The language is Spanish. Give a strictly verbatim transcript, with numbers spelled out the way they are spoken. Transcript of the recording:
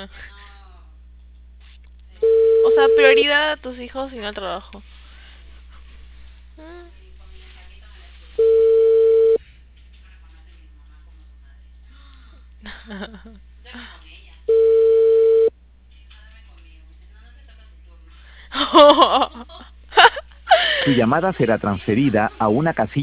O sea, prioridad a tus hijos y no al trabajo. Tu llamada será transferida a una casilla.